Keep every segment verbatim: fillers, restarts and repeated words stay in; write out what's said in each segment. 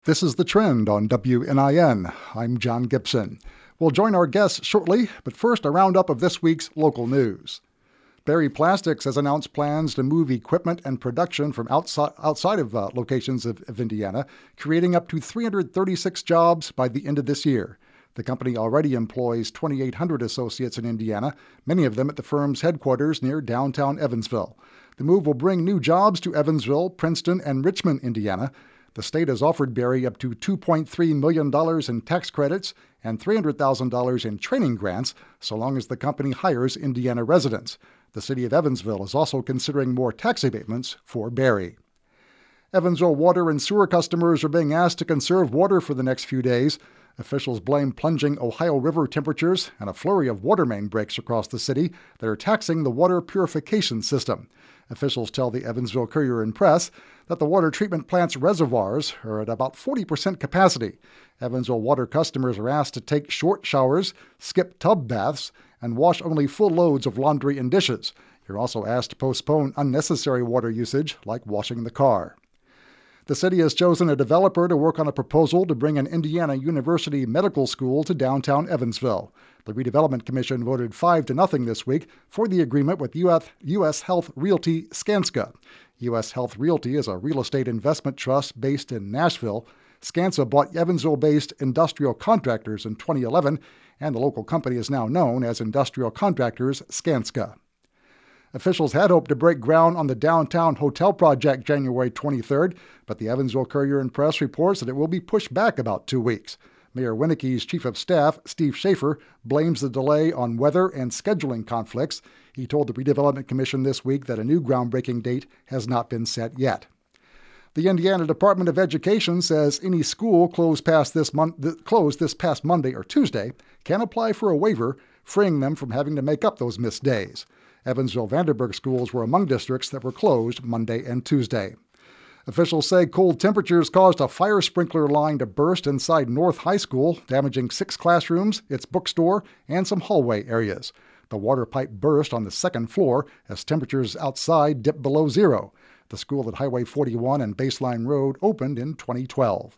This is The Trend on W N I N. I'm John Gibson. We'll join our guests shortly, but first a roundup of this week's local news. Berry Plastics has announced plans to move equipment and production from outside, outside of uh, locations of, of Indiana, creating up to three hundred thirty-six jobs by the end of this year. The company already employs twenty-eight hundred associates in Indiana, many of them at the firm's headquarters near downtown Evansville. The move will bring new jobs to Evansville, Princeton, and Richmond, Indiana. The state has offered Berry up to two point three million dollars in tax credits and three hundred thousand dollars in training grants, so long as the company hires Indiana residents. The city of Evansville is also considering more tax abatements for Berry. Evansville water and sewer customers are being asked to conserve water for the next few days. Officials blame plunging Ohio River temperatures and a flurry of water main breaks across the city that are taxing the water purification system. Officials tell the Evansville Courier and Press that the water treatment plant's reservoirs are at about forty percent capacity. Evansville water customers are asked to take short showers, skip tub baths, and wash only full loads of laundry and dishes. You're also asked to postpone unnecessary water usage, like washing the car. The city has chosen a developer to work on a proposal to bring an Indiana University medical school to downtown Evansville. The Redevelopment Commission voted five to nothing this week for the agreement with U S Health Realty Skanska. U S Health Realty is a real estate investment trust based in Nashville. Skanska bought Evansville-based Industrial Contractors in twenty eleven, and the local company is now known as Industrial Contractors Skanska. Officials had hoped to break ground on the downtown hotel project January twenty-third, but the Evansville Courier and Press reports that it will be pushed back about two weeks. Mayor Winicke's chief of staff, Steve Schaefer, blames the delay on weather and scheduling conflicts. He told the Redevelopment Commission this week that a new groundbreaking date has not been set yet. The Indiana Department of Education says any school closed past this, mon- th- closed this past Monday or Tuesday can apply for a waiver, freeing them from having to make up those missed days. Evansville-Vanderburgh schools were among districts that were closed Monday and Tuesday. Officials say cold temperatures caused a fire sprinkler line to burst inside North High School, damaging six classrooms, its bookstore, and some hallway areas. The water pipe burst on the second floor as temperatures outside dipped below zero. The school at Highway forty-one and Baseline Road opened in twenty twelve.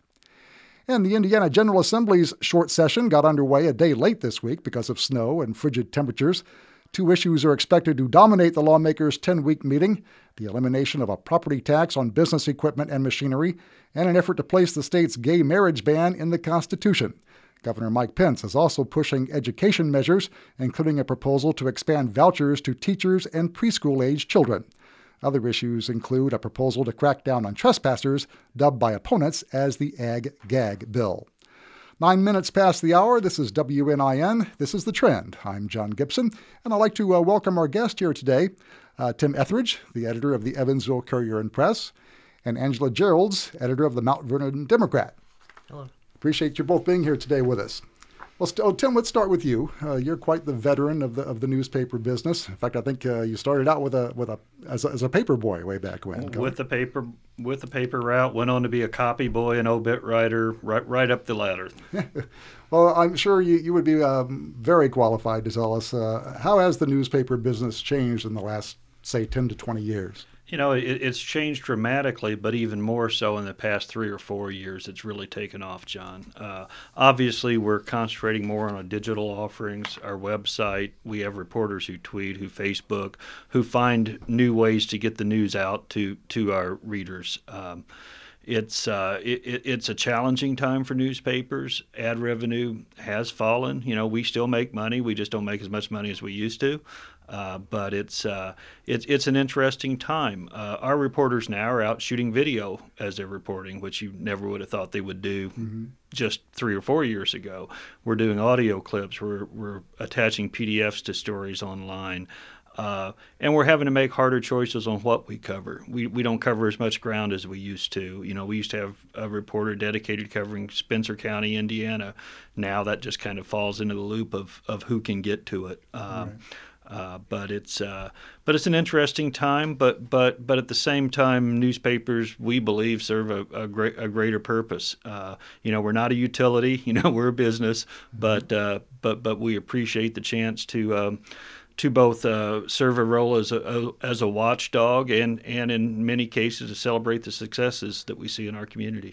And the Indiana General Assembly's short session got underway a day late this week because of snow and frigid temperatures. Two issues are expected to dominate the lawmakers' ten-week meeting: the elimination of a property tax on business equipment and machinery, and an effort to place the state's gay marriage ban in the Constitution. Governor Mike Pence is also pushing education measures, including a proposal to expand vouchers to teachers and preschool-age children. Other issues include a proposal to crack down on trespassers, dubbed by opponents as the Ag-Gag Bill. Nine minutes past the hour, this is W N I N. This is The Trend. I'm John Gibson, and I'd like to uh, welcome our guest here today, uh, Tim Etheridge, the editor of the Evansville Courier and Press, and Angela Gerolds, editor of the Mount Vernon Democrat. Hello. Appreciate you both being here today with us. Well, st- oh, Tim, let's start with you. Uh, you're quite the veteran of the of the newspaper business. In fact, I think uh, you started out with a with a as a, as a paper boy way back when. With the paper with the paper route, went on to be a copy boy, an obit writer, right right up the ladder. Well, I'm sure you, you would be um, very qualified to tell us uh, how has the newspaper business changed in the last, say, ten to twenty years? You know, it, it's changed dramatically, but even more so in the past three or four years, it's really taken off, John. Uh, obviously, we're concentrating more on our digital offerings, our website. We have reporters who tweet, who Facebook, who find new ways to get the news out to, to our readers. Um, It's uh, it, it's a challenging time for newspapers. Ad revenue has fallen. You know, we still make money. We just don't make as much money as we used to. Uh, but it's uh, it's it's an interesting time. Uh, our reporters now are out shooting video as they're reporting, which you never would have thought they would do mm-hmm. just three or four years ago. We're doing audio clips. We're we're attaching P D Fs to stories online. Uh, and we're having to make harder choices on what we cover. We we don't cover as much ground as we used to. You know, we used to have a reporter dedicated covering Spencer County, Indiana. Now that just kind of falls into the loop of, of who can get to it. Uh, right. uh, but it's uh, but it's an interesting time. But but but at the same time, newspapers, we believe, serve a, a great a greater purpose. Uh, you know, we're not a utility. You know, we're a business. Mm-hmm. But uh, but but we appreciate the chance to. Um, to both uh, serve a role as a, a as a watchdog and, and in many cases to celebrate the successes that we see in our community.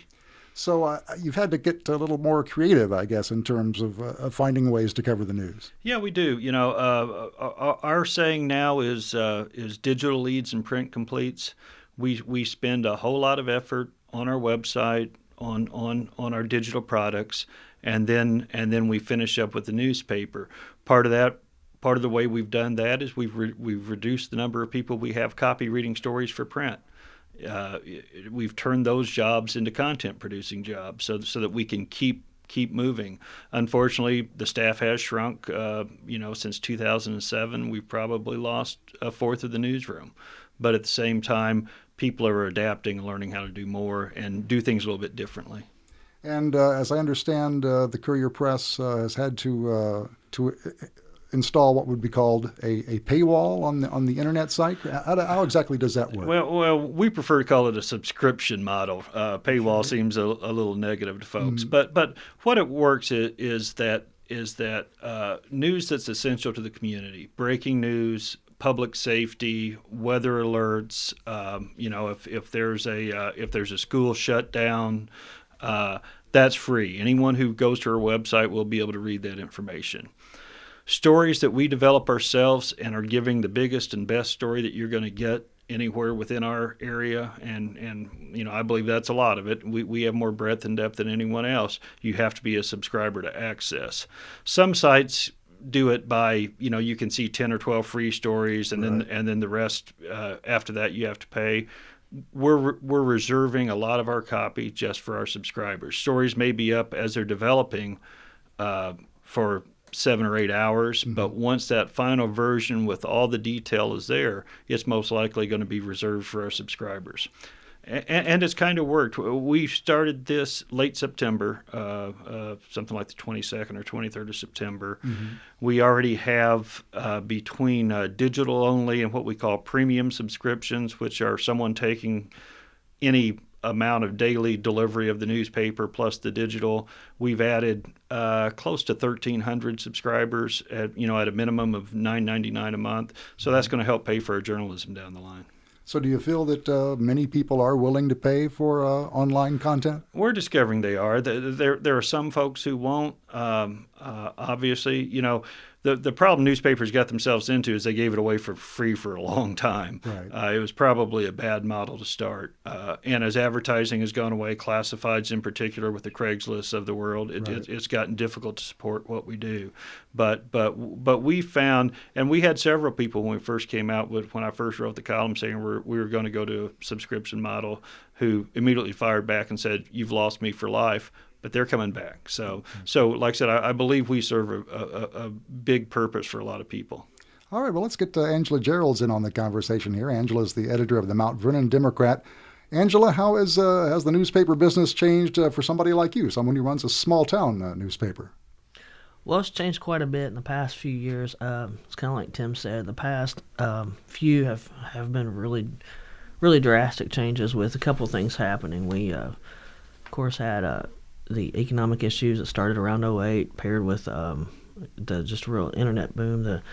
So uh, you've had to get a little more creative, I guess, in terms of, uh, of finding ways to cover the news. Yeah, we do. You know, uh, our, our saying now is uh, is digital leads and print completes. We we spend a whole lot of effort on our website, on on on our digital products, and then and then we finish up with the newspaper. Part of that. Part of the way we've done that is we've re- we've reduced the number of people we have copy reading stories for print. Uh, we've turned those jobs into content producing jobs, so so that we can keep keep moving. Unfortunately, the staff has shrunk. Uh, you know, since two thousand seven, we've probably lost a fourth of the newsroom. But at the same time, people are adapting and learning how to do more and do things a little bit differently. And uh, as I understand, uh, the Courier Press uh, has had to uh, to install what would be called a, a paywall on the on the internet site. How, how exactly does that work? Well, well, we prefer to call it a subscription model. Uh, paywall seems a, a little negative to folks, mm. but but what it works is, is that is that uh, news that's essential to the community, breaking news, public safety, weather alerts. Um, you know, if if there's a uh, if there's a school shutdown, uh, that's free. Anyone who goes to our website will be able to read that information. Stories that we develop ourselves and are giving the biggest and best story that you're going to get anywhere within our area, and, and you know I believe that's a lot of it. We we have more breadth and depth than anyone else. You have to be a subscriber to access. Some sites do it by, you know, you can see ten or twelve free stories, and right. then and then the rest uh, after that you have to pay. We're we're reserving a lot of our copy just for our subscribers. Stories may be up as they're developing uh, for seven or eight hours, mm-hmm. but once that final version with all the detail is there, it's most likely going to be reserved for our subscribers. And, and it's kind of worked. We started this late September, uh, uh, something like the twenty-second or twenty-third of September. Mm-hmm. We already have uh, between uh, digital only and what we call premium subscriptions, which are someone taking any amount of daily delivery of the newspaper plus the digital. We've added uh, close to thirteen hundred subscribers at you know at a minimum of nine ninety-nine a month. So that's going to help pay for our journalism down the line. So do you feel that uh, many people are willing to pay for uh, online content? We're discovering they are. There, there are some folks who won't. Um, uh, obviously, you know, the the problem newspapers got themselves into is they gave it away for free for a long time. Right. Uh, it was probably a bad model to start. Uh, and as advertising has gone away, classifieds in particular with the Craigslist of the world, it, right. it, it's gotten difficult to support what we do. But but but we found, and we had several people when we first came out with, when I first wrote the column saying we're, we were going to go to a subscription model, who immediately fired back and said, "You've lost me for life." But they're coming back. So, okay. so like I said, I, I believe we serve a, a, a big purpose for a lot of people. All right, well, let's get uh, Angela Geralds in on the conversation here. Angela is the editor of the Mount Vernon Democrat. Angela, how has, uh, has the newspaper business changed uh, for somebody like you, someone who runs a small-town uh, newspaper? Well, it's changed quite a bit in the past few years. Um, it's kind of like Tim said. The past um, few have, have been really, really drastic changes with a couple of things happening. We, uh, of course, had... Uh, the economic issues that started around oh eight, paired with um, the just real internet boom, the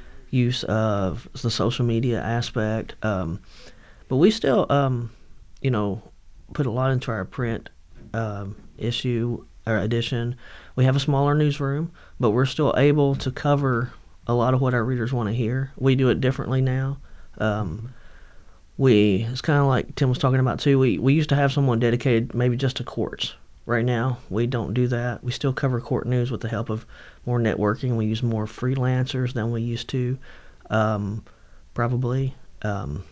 use of the social media aspect. Um, but we still, um, you know, put a lot into our print um, issue or edition. We have a smaller newsroom, but we're still able to cover a lot of what our readers want to hear. We do it differently now. Um, we it's kind of like Tim was talking about too. We we used to have someone dedicated maybe just to courts. Right now, we don't do that. We still cover court news with the help of more networking. We use more freelancers than we used to, um, probably. Um,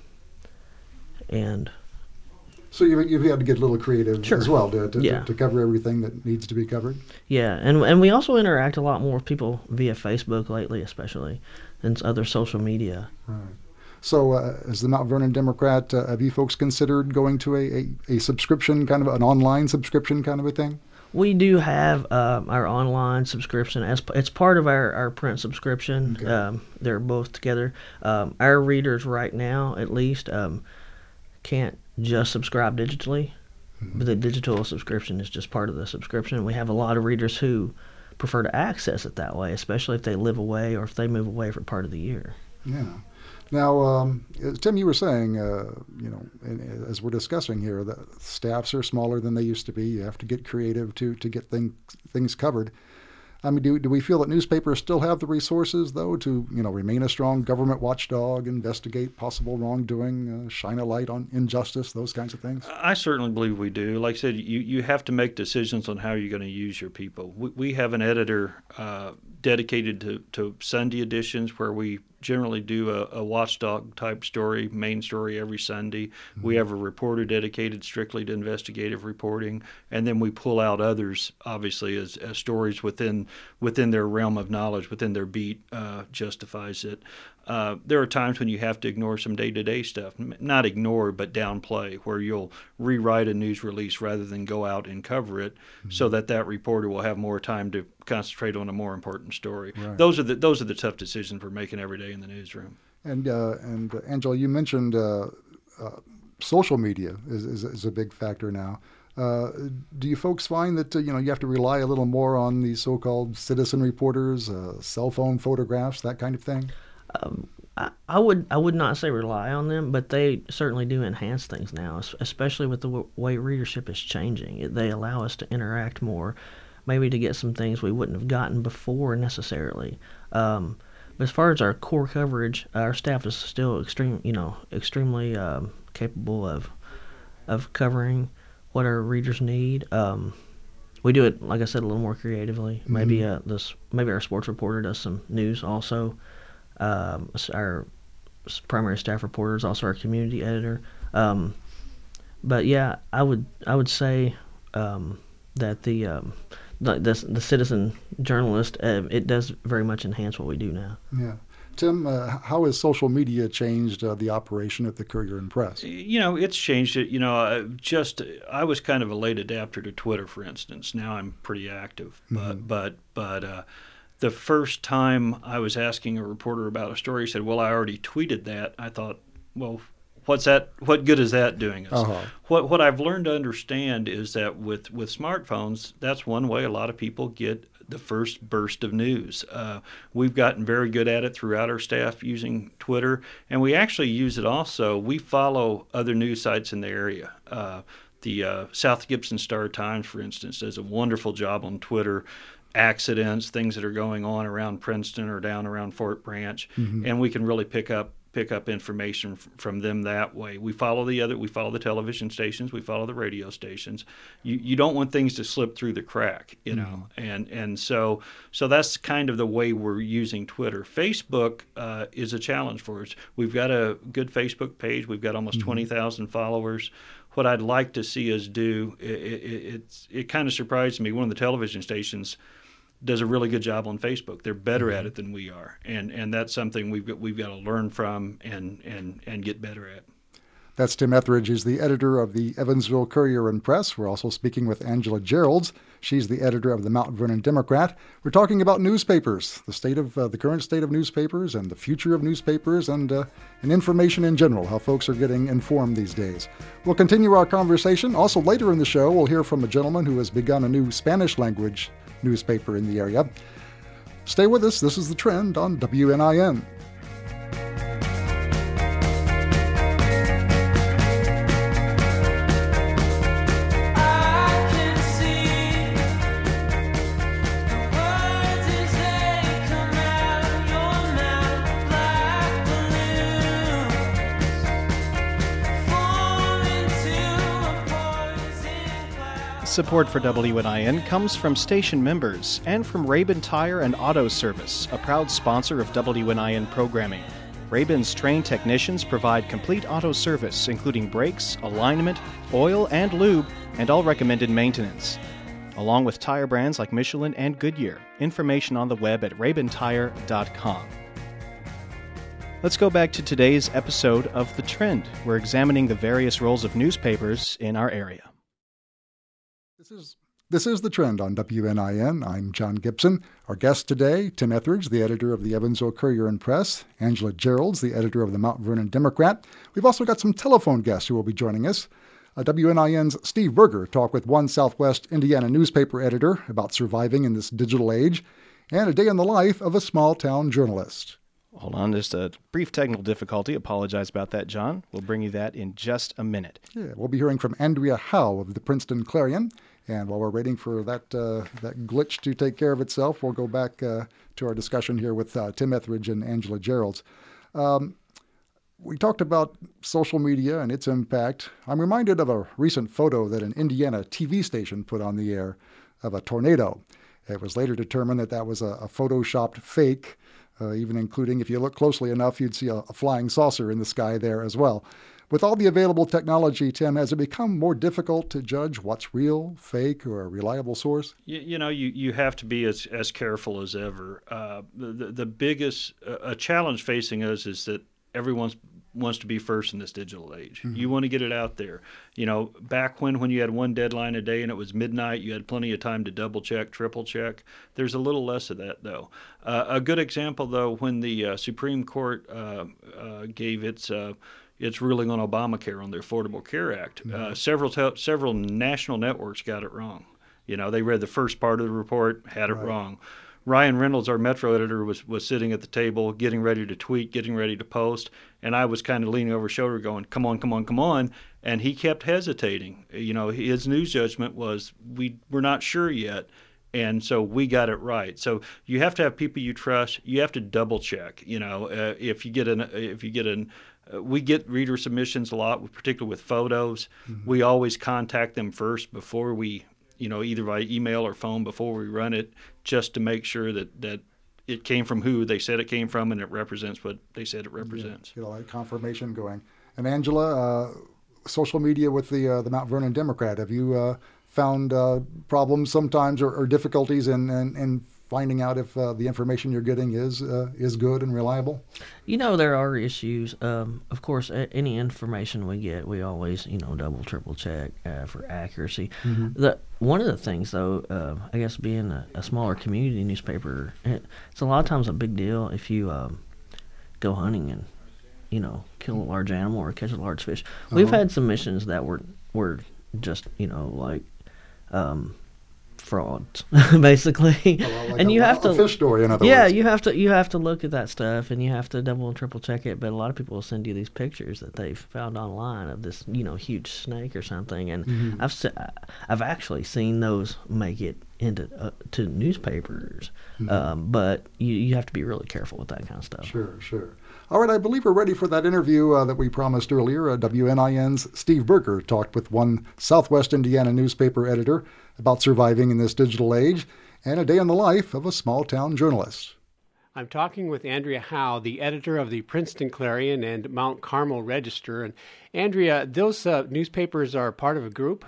and so you've, you've had to get a little creative sure. as well to, to, yeah. to, to cover everything that needs to be covered? Yeah, and and we also interact a lot more with people via Facebook lately, especially, and other social media. Right. So uh, as the Mount Vernon Democrat, uh, have you folks considered going to a, a, a subscription, kind of an online subscription kind of a thing? We do have uh, our online subscription. as It's part of our, our print subscription. Okay. Um, they're both together. Um, our readers right now, at least, um, can't just subscribe digitally. Mm-hmm. But the digital subscription is just part of the subscription. We have a lot of readers who prefer to access it that way, especially if they live away or if they move away for part of the year. Yeah. Now, um, Tim, you were saying, uh, you know, and as we're discussing here, the staffs are smaller than they used to be. You have to get creative to to get things things covered. I mean, do do we feel that newspapers still have the resources, though, to you know remain a strong government watchdog, investigate possible wrongdoing, uh, shine a light on injustice, those kinds of things? I certainly believe we do. Like I said, you, you have to make decisions on how you're going to use your people. We, we have an editor uh, dedicated to, to Sunday editions where we generally do a, a watchdog type story, main story every Sunday. Mm-hmm. We have a reporter dedicated strictly to investigative reporting, and then we pull out others, obviously, as, as stories within within their realm of knowledge, within their beat, uh, justifies it. Uh, there are times when you have to ignore some day-to-day stuff. Not ignore, but downplay, where you'll rewrite a news release rather than go out and cover it, mm-hmm. so that that reporter will have more time to concentrate on a more important story. Right. Those are the those are the tough decisions we're making every day in the newsroom. And uh, and uh, Angela, you mentioned uh, uh, social media is, is is a big factor now. Uh, do you folks find that uh, you know you have to rely a little more on these so-called citizen reporters, uh, cell phone photographs, that kind of thing? Um, I, I would I would not say rely on them, but they certainly do enhance things now, especially with the w- way readership is changing. It, they allow us to interact more, maybe to get some things we wouldn't have gotten before necessarily. Um, but as far as our core coverage, our staff is still extreme, you know, extremely um, capable of of covering what our readers need. Um, we do it, like I said, a little more creatively. Mm-hmm. Maybe uh, this maybe our sports reporter does some news also. Um, our primary staff reporter is also our community editor. Um, but yeah, I would I would say um, that the, um, the the the citizen journalist uh, it does very much enhance what we do now. Yeah, Tim, uh, how has social media changed uh, the operation at the Courier and Press? You know, it's changed it. You know, just I was kind of a late adapter to Twitter, for instance. Now I'm pretty active, but mm-hmm. but but. Uh, The first time I was asking a reporter about a story, he said, well, I already tweeted that. I thought, well, what's that? What good is that doing us? Uh-huh. What what I've learned to understand is that with, with smartphones, that's one way a lot of people get the first burst of news. Uh, we've gotten very good at it throughout our staff using Twitter, and we actually use it also. We follow other news sites in the area. Uh, the uh, South Gibson Star-Times, for instance, does a wonderful job on Twitter. Accidents, things that are going on around Princeton or down around Fort Branch, mm-hmm. and we can really pick up pick up information f- from them that way. We follow the other, we follow the television stations, we follow the radio stations. You you don't want things to slip through the crack, you know, mm-hmm. and and so so that's kind of the way we're using Twitter. Facebook uh, is a challenge for us. We've got a good Facebook page. We've got almost mm-hmm. twenty thousand followers. What I'd like to see us do, it, it, it's, it kind of surprised me. One of the television stations does a really good job on Facebook. They're better mm-hmm. at it than we are, and and that's something we've got we've got to learn from and and and get better at. That's Tim Etheridge. He's the editor of the Evansville Courier and Press. We're also speaking with Angela Geralds. She's the editor of the Mount Vernon Democrat. We're talking about newspapers, the state of uh, the current state of newspapers, and the future of newspapers, and uh, and information in general. How folks are getting informed these days. We'll continue our conversation. Also, later in the show, we'll hear from a gentleman who has begun a new Spanish language newspaper in the area. Stay with us. This is The Trend on W N I N. Support for W N I N comes from station members and from Rabin Tire and Auto Service, a proud sponsor of W N I N programming. Rabin's trained technicians provide complete auto service, including brakes, alignment, oil, and lube, and all recommended maintenance. Along with tire brands like Michelin and Goodyear. Information on the web at rabin tire dot com. Let's go back to today's episode of The Trend. We're examining the various roles of newspapers in our area. This is this is The Trend on W N I N. I'm John Gibson. Our guest today, Tim Etheridge, the editor of the Evansville Courier and Press, Angela Geralds, the editor of the Mount Vernon Democrat. We've also got some telephone guests who will be joining us. Uh, W N I N's Steve Berger talked with one Southwest Indiana newspaper editor about surviving in this digital age, and a day in the life of a small-town journalist. Hold on, just a brief technical difficulty. Apologize about that, John. We'll bring you that in just a minute. Yeah, we'll be hearing from Andrea Howe of the Princeton Clarion. And while we're waiting for that uh, that glitch to take care of itself, we'll go back uh, to our discussion here with uh, Tim Etheridge and Angela Geralds. Um, we talked about social media and its impact. I'm reminded of a recent photo that an Indiana T V station put on the air of a tornado. It was later determined that that was a, a photoshopped fake. Uh, even including, if you look closely enough, you'd see a, a flying saucer in the sky there as well. With all the available technology, Tim, has it become more difficult to judge what's real, fake, or a reliable source? You, you know, you, you have to be as, as careful as ever. Uh, the, the, the biggest uh, a challenge facing us is that everyone's wants to be first in this digital age. Mm-hmm. You want to get it out there. You know, back when, when you had one deadline a day and it was midnight, you had plenty of time to double check, triple check. There's a little less of that, though. Uh, a good example, though, when the uh, Supreme Court uh, uh, gave its uh, its ruling on Obamacare, on the Affordable Care Act, mm-hmm. uh, several te- several national networks got it wrong. You know, they read the first part of the report, had it right. wrong. Ryan Reynolds, our Metro editor, was, was sitting at the table, getting ready to tweet, getting ready to post, and I was kind of leaning over his shoulder going, come on, come on, come on, and he kept hesitating. You know, his news judgment was, we, we're not sure yet, and so we got it right. So you have to have people you trust. You have to double-check. You know, uh, if you get an, if you get an, uh, we get reader submissions a lot, particularly with photos. Mm-hmm. We always contact them first before we you know, either by email or phone before we run it, just to make sure that, that it came from who they said it came from and it represents what they said it represents. Yeah, you know, like confirmation going. And Angela, uh, social media with the uh, the Mount Vernon Democrat, have you uh, found uh, problems sometimes or, or difficulties in, in, in finding out if uh, the information you're getting is uh, is good and reliable? You know, there are issues. Um, of course, a- any information we get, we always, you know, double, triple check uh, for accuracy. Mm-hmm. The One of the things, though, uh, I guess being a, a smaller community newspaper, it, it's a lot of times a big deal if you um, go hunting and, you know, kill a large animal or catch a large fish. Uh-huh. We've had submissions that were, were just, you know, like... Um, frauds, basically. Oh, well, like and a, you have a to fish story, in other yeah, words. you have to you have to look at that stuff, and you have to double and triple check it. But a lot of people will send you these pictures that they've found online of this, you know, huge snake or something, and mm-hmm. I've se- I've actually seen those make it into uh, to newspapers. Mm-hmm. Um, but you you have to be really careful with that kind of stuff. Sure, sure. All right, I believe we're ready for that interview uh, that we promised earlier. Uh, W N I N's Steve Berger talked with one Southwest Indiana newspaper editor about surviving in this digital age and a day in the life of a small-town journalist. I'm talking with Andrea Howe, the editor of the Princeton Clarion and Mount Carmel Register. And Andrea, those uh, newspapers are part of a group?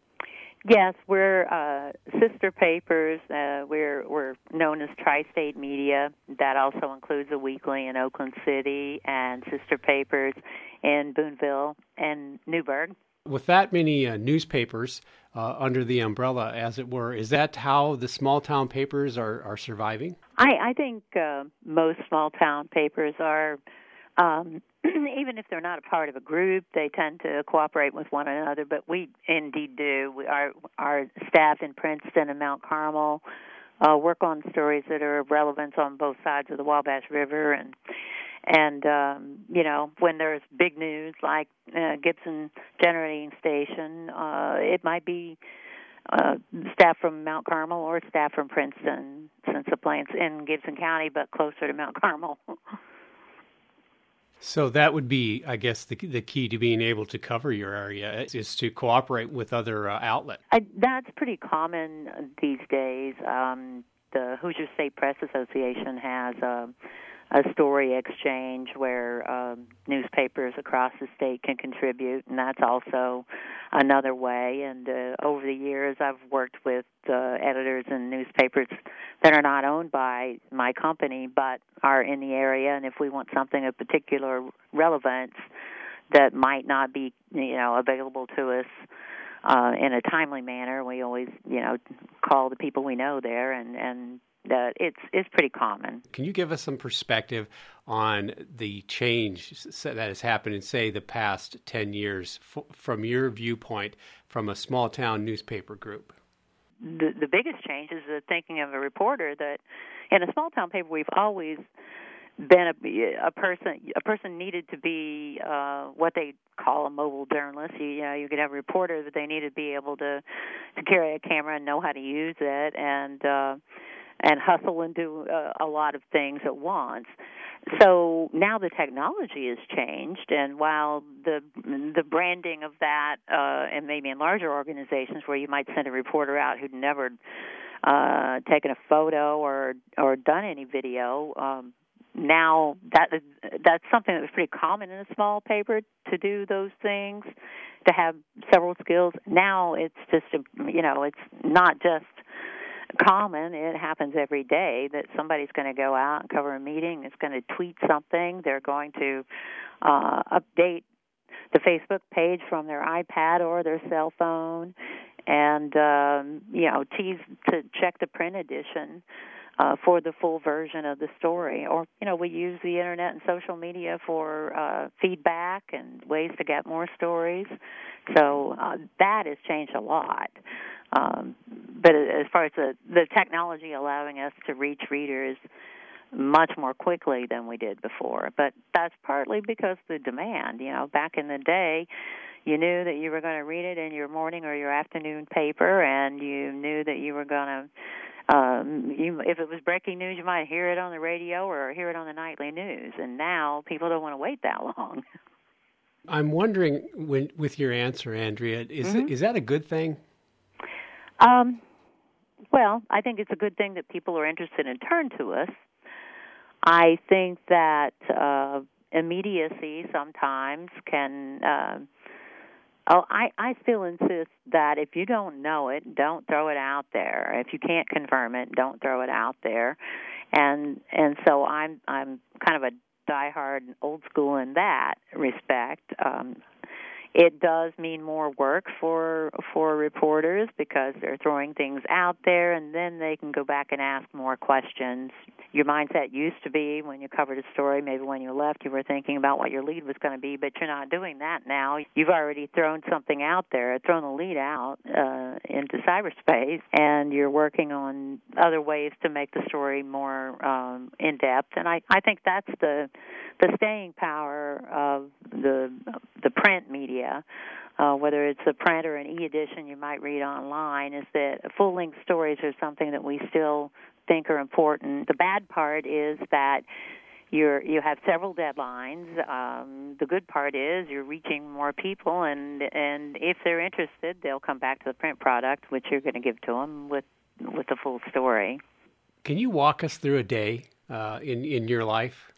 Yes, we're uh, sister papers. Uh, we're we're known as Tri-State Media. That also includes a weekly in Oakland City and sister papers in Boonville and Newburgh. With that many uh, newspapers uh, under the umbrella, as it were, is that how the small-town papers are, are surviving? I, I think uh, most small-town papers are, um, even if they're not a part of a group, they tend to cooperate with one another, but we indeed do. We, our, our staff in Princeton and Mount Carmel uh, work on stories that are of relevance on both sides of the Wabash River, and And, um, you know, when there's big news like uh, Gibson Generating Station, uh, it might be uh, staff from Mount Carmel or staff from Princeton, since the plant's in Gibson County, but closer to Mount Carmel. So that would be, I guess, the the key to being able to cover your area is, is to cooperate with other uh, outlets. I, that's pretty common these days. Um, the Hoosier State Press Association has a, a story exchange where um, newspapers across the state can contribute, and that's also another way. And uh, over the years, I've worked with uh, editors and newspapers that are not owned by my company but are in the area, and if we want something of particular relevance that might not be, you know, available to us uh, in a timely manner, we always, you know, call the people we know there, and, and uh, it's it's pretty common. Can you give us some perspective on the change that has happened in, say, the past ten years f- from your viewpoint from a small-town newspaper group? The, the biggest change is the thinking of a reporter that in a small-town paper we've always been a, a person. A person needed to be uh, what they call a mobile journalist. You, you know, you could have a reporter, but they needed to be able to to carry a camera and know how to use it, and uh, and hustle and do uh, a lot of things at once. So now the technology has changed, and while the the branding of that, uh, and maybe in larger organizations where you might send a reporter out who'd never uh, taken a photo or or done any video, um, now that that's something that was pretty common in a small paper to do those things, to have several skills. Now it's just a, you know it's not just common. It happens every day that somebody's going to go out and cover a meeting. It's going to tweet something. They're going to uh, update the Facebook page from their iPad or their cell phone, and um, you know, tease to check the print edition uh, for the full version of the story. Or you know, we use the internet and social media for uh, feedback and ways to get more stories. So uh, that has changed a lot. Um, but as far as the, the technology allowing us to reach readers much more quickly than we did before. But that's partly because of the demand. You know, back in the day, you knew that you were going to read it in your morning or your afternoon paper, and you knew that you were going to, um, you, if it was breaking news, you might hear it on the radio or hear it on the nightly news. And now people don't want to wait that long. I'm wondering, when, with your answer, Andrea, is mm-hmm. it, is that a good thing? Um, well, I think it's a good thing that people are interested in turn to us. I think that uh, immediacy sometimes can. Uh, oh, I, I still insist that if you don't know it, don't throw it out there. If you can't confirm it, don't throw it out there. And and so I'm I'm kind of a diehard old school in that respect. Um, It does mean more work for for reporters because they're throwing things out there, and then they can go back and ask more questions. Your mindset used to be when you covered a story, maybe when you left, you were thinking about what your lead was going to be, but you're not doing that now. You've already thrown something out there, thrown the lead out uh, into cyberspace, and you're working on other ways to make the story more um, in-depth. And I, I think that's the the staying power of the the print media, uh, whether it's a print or an e-edition you might read online, is that full-length stories are something that we still think are important. The bad part is that you're you have several deadlines. Um, the good part is you're reaching more people, and and if they're interested, they'll come back to the print product, which you're going to give to them with with the full story. Can you walk us through a day uh, in in your life?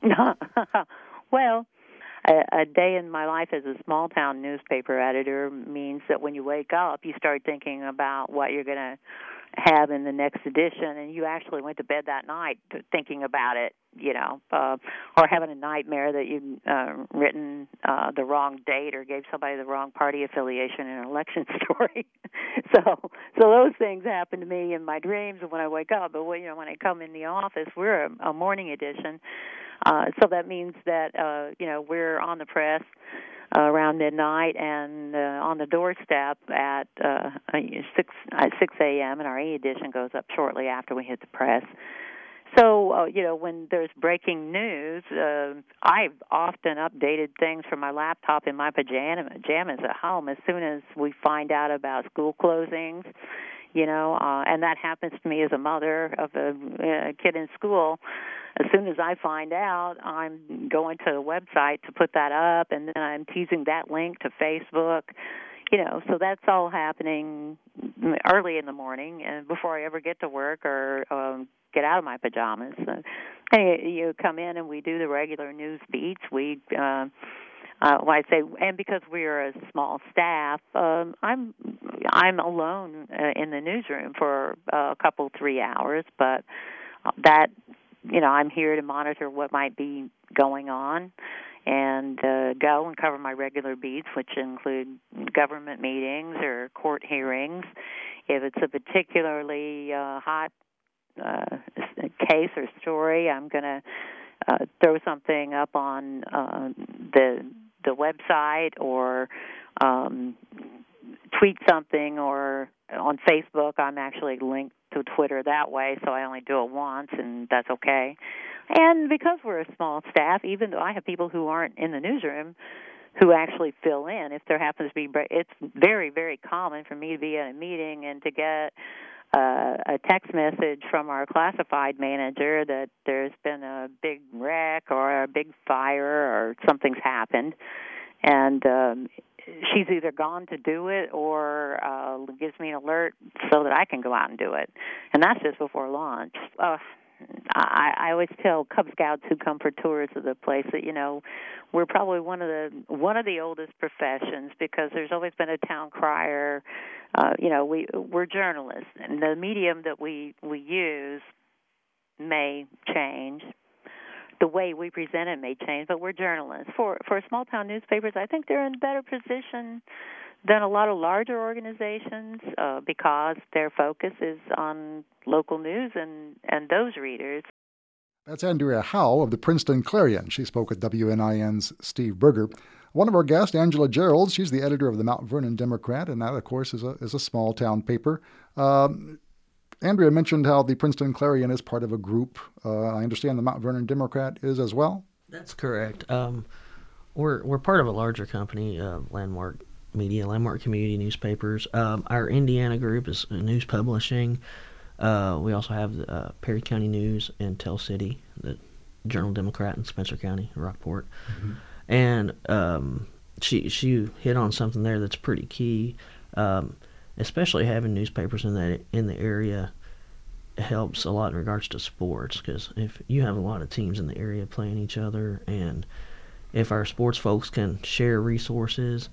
Well, a, a day in my life as a small-town newspaper editor means that when you wake up, you start thinking about what you're going to have in the next edition, and you actually went to bed that night thinking about it, you know, uh, or having a nightmare that you'd uh, written uh, the wrong date or gave somebody the wrong party affiliation in an election story. so, so those things happen to me in my dreams and when I wake up. But when, you know, when I come in the office, we're a, a morning edition, uh, so that means that uh, you know we're on the press Uh, around midnight and uh, on the doorstep at uh, six at six a.m. and our e-edition goes up shortly after we hit the press. So, uh, you know, when there's breaking news, uh, I've often updated things from my laptop in my pajamas at home as soon as we find out about school closings, you know, uh, and that happens to me as a mother of a, a kid in school. As soon as I find out, I'm going to the website to put that up, and then I'm teasing that link to Facebook. You know, so that's all happening early in the morning and before I ever get to work or um, get out of my pajamas. So, and you come in and we do the regular news beats. We, uh, uh, when I say, and because we're a small staff, um, I'm I'm alone uh, in the newsroom for a couple, three hours, but that. You know, I'm here to monitor what might be going on and uh, go and cover my regular beats, which include government meetings or court hearings. If it's a particularly uh, hot uh, case or story, I'm going to uh, throw something up on uh, the the website or um, tweet something or on Facebook, I'm actually linked to Twitter that way, so I only do it once, and that's okay. And because we're a small staff, even though I have people who aren't in the newsroom who actually fill in, if there happens to be, it's very, very common for me to be at a meeting and to get uh, a text message from our classified manager that there's been a big wreck or a big fire or something's happened. And um, she's either gone to do it or uh, gives me an alert so that I can go out and do it. And that's just before lunch. Uh, I, I always tell Cub Scouts who come for tours of the place that, you know, we're probably one of the one of the oldest professions because there's always been a town crier. Uh, you know, we we're journalists, and the medium that we we use may change. The way we present it may change, but we're journalists. For for small town newspapers, I think they're in a better position than a lot of larger organizations uh, because their focus is on local news and, and those readers. That's Andrea Howe of the Princeton Clarion. She spoke with W N I N's Steve Berger. One of our guests, Angela Gerald, she's the editor of the Mount Vernon Democrat, and that, of course, is a is a small town paper. Um, Andrea mentioned how the Princeton Clarion is part of a group. Uh, I understand the Mount Vernon Democrat is as well. That's correct. Um, we're we're part of a larger company, uh, Landmark Media, Landmark Community Newspapers. Um, our Indiana group is news publishing. Uh, we also have the, uh, Perry County News and Tell City, the Journal Democrat in Spencer County, Rockport. Mm-hmm. And um, she she hit on something there that's pretty key. Um, especially having newspapers in that in the area helps a lot in regards to sports, because if you have a lot of teams in the area playing each other, and if our sports folks can share resources,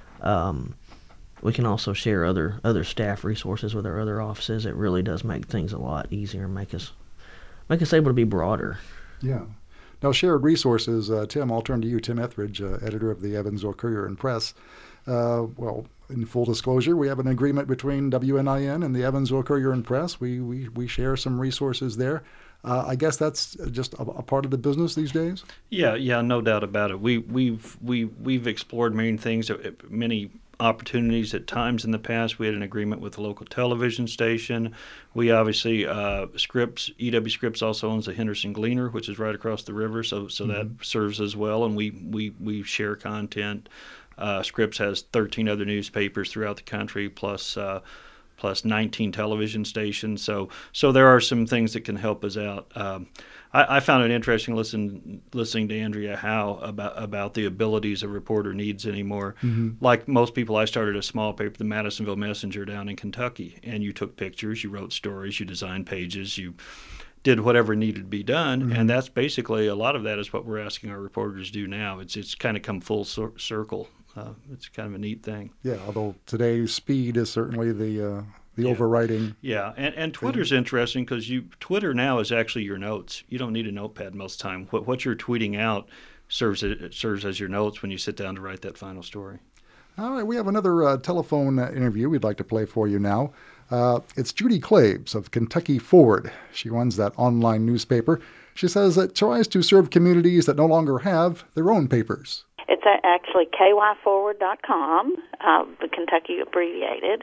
um, we can also share other other staff resources with our other offices. It really does make things a lot easier and make us make us able to be broader. Yeah. Now, shared resources, uh, Tim, I'll turn to you, Tim Etheridge, uh, editor of the Evansville Courier and Press. Uh, well, in full disclosure, we have an agreement between W N I N and the Evansville Courier and Press. We we, we share some resources there. Uh, I guess that's just a, a part of the business these days. Yeah, yeah, no doubt about it. We we've we we've explored many things, many opportunities at times in the past. We had an agreement with the local television station. We obviously uh, Scripps E W Scripps also owns the Henderson Gleaner, which is right across the river, so so mm-hmm. that serves as well. And we we we share content. Uh, Scripps has thirteen other newspapers throughout the country, plus uh, plus nineteen television stations. So so there are some things that can help us out. Um, I, I found it interesting listen, listening to Andrea Howe about about the abilities a reporter needs anymore. Mm-hmm. Like most people, I started a small paper, the Madisonville Messenger, down in Kentucky, and you took pictures, you wrote stories, you designed pages, you did whatever needed to be done, mm-hmm. and that's basically a lot of that is what we're asking our reporters to do now. It's it's kind of come full cir- circle. Uh, it's kind of a neat thing. Yeah, although today's speed is certainly the uh, the yeah. overriding. Yeah, and and Twitter's thing. Interesting because you Twitter now is actually your notes. You don't need a notepad most of the time. What what you're tweeting out serves it serves as your notes when you sit down to write that final story. All right, we have another uh, telephone uh, interview we'd like to play for you now. Uh, it's Judy Claves of Kentucky Forward. She runs that online newspaper. She says it tries to serve communities that no longer have their own papers. It's actually K Y forward dot com, uh, the Kentucky abbreviated,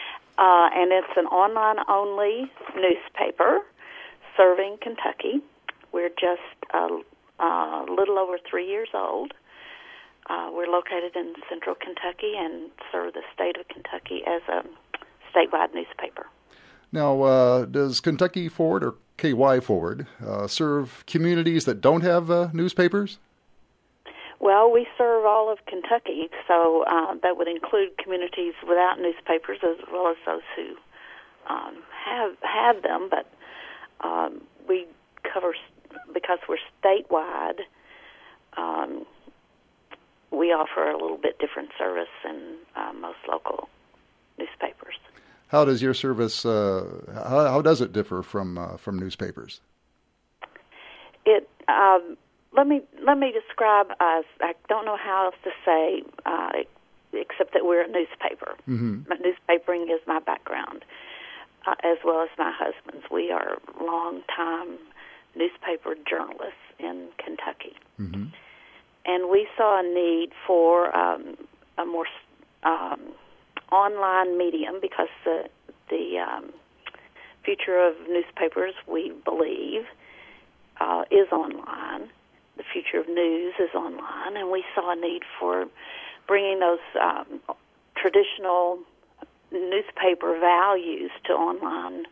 uh, and it's an online-only newspaper serving Kentucky. We're just a, a little over three years old. Uh, we're located in central Kentucky and serve the state of Kentucky as a statewide newspaper. Now, uh, does Kentucky Forward, or K Y Forward, uh, serve communities that don't have uh, newspapers? Well, we serve all of Kentucky, so uh, that would include communities without newspapers as well as those who um, have have them. But um, we cover, because we're statewide, um, we offer a little bit different service than uh, most local newspapers. How does your service? Uh, how, how does it differ from uh, from newspapers? It. Um, Let me let me describe us. I don't know how else to say, uh, except that we're a newspaper. Mm-hmm. Newspapering is my background, uh, as well as my husband's. We are long-time newspaper journalists in Kentucky, mm-hmm. and we saw a need for um, a more um, online medium because the the um, future of newspapers, we believe, uh, is online. The future of news is online, and we saw a need for bringing those um, traditional newspaper values to online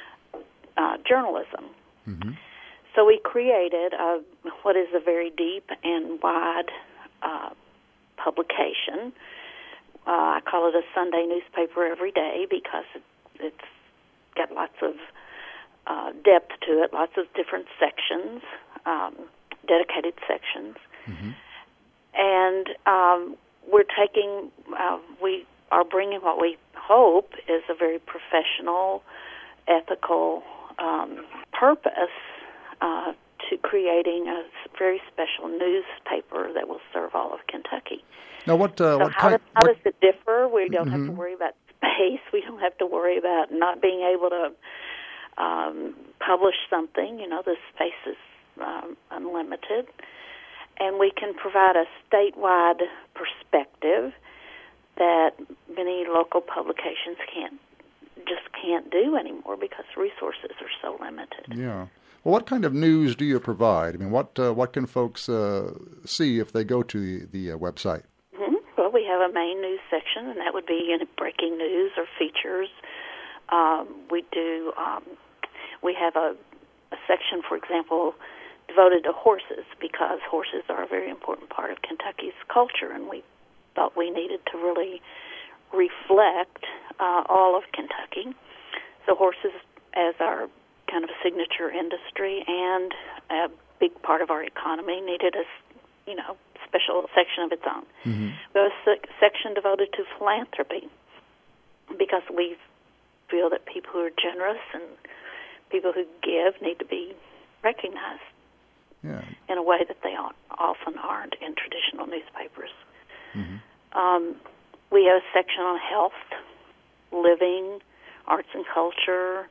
uh, journalism. Mm-hmm. So we created a, what is a very deep and wide uh, publication. Uh, I call it a Sunday newspaper every day because it, it's got lots of uh, depth to it, lots of different sections, um, dedicated sections. Mm-hmm. And um, we're taking, uh, we are bringing what we hope is a very professional, ethical um, purpose uh, to creating a very special newspaper that will serve all of Kentucky. Now, what uh, so what how, kind? does, how what, does it differ? We don't mm-hmm. have to worry about space. We don't have to worry about not being able to um, publish something. You know, the space is um, unlimited. And we can provide a statewide perspective that many local publications can't just can't do anymore because resources are so limited. Yeah. Well, what kind of news do you provide? I mean, what uh, what can folks uh, see if they go to the, the uh, website? Mm-hmm. Well, we have a main news section, and that would be you know, breaking news or features. Um, we do. Um, we have a, a section, for example, devoted to horses because horses are a very important part of Kentucky's culture, and we thought we needed to really reflect uh, all of Kentucky. So horses as our kind of a signature industry and a big part of our economy needed a, you know, special section of its own. Mm-hmm. We have a sec- section devoted to philanthropy because we feel that people who are generous and people who give need to be recognized Yeah. in a way that they often aren't in traditional newspapers. Mm-hmm. Um, we have a section on health, living, arts and culture,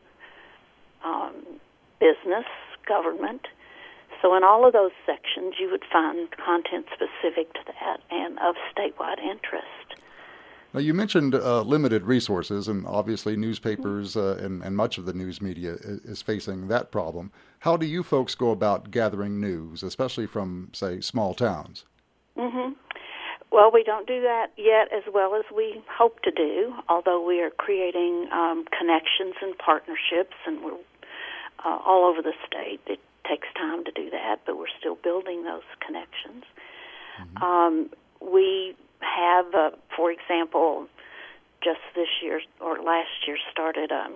um, business, government. So in all of those sections, you would find content specific to that and of statewide interest. Now, you mentioned uh, limited resources, and obviously newspapers uh, and, and much of the news media is, is facing that problem. How do you folks go about gathering news, especially from, say, small towns? Mm-hmm. Well, we don't do that yet as well as we hope to do, although we are creating um, connections and partnerships, and we're uh, all over the state. It takes time to do that, but we're still building those connections. Mm-hmm. Um, we have, uh, for example, just this year or last year started um,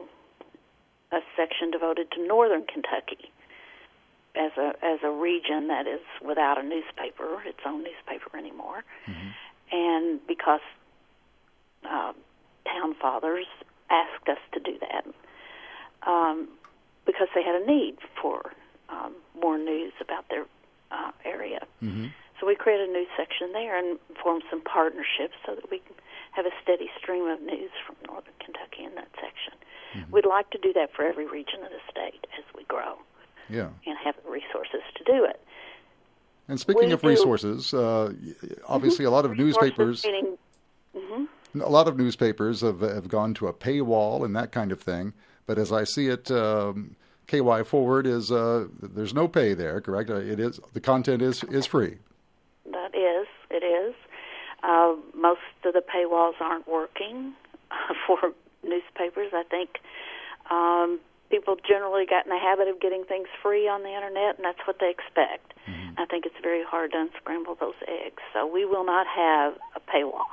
a section devoted to northern Kentucky as a as a region that is without a newspaper, its own newspaper anymore. Mm-hmm. And because uh, town fathers asked us to do that, um, because they had a need for um, more news about their uh, area. Mm-hmm. So we created a news section there and formed some partnerships so that we can have a steady stream of news from northern Kentucky in that section. Mm-hmm. We'd like to do that for every region of the state as we grow. Yeah. And have the resources to do it. And speaking we of do, resources, uh, obviously mm-hmm. a lot of resources newspapers, meaning, mm-hmm. a lot of newspapers have have gone to a paywall and that kind of thing. But as I see it, um, K Y Forward is uh, there's no pay there, correct? It is the content is is free. That is, it is. Uh, most of the paywalls aren't working for newspapers. I think. Um, People generally got in the habit of getting things free on the internet, and that's what they expect. Mm-hmm. I think it's very hard to unscramble those eggs. So we will not have a paywall.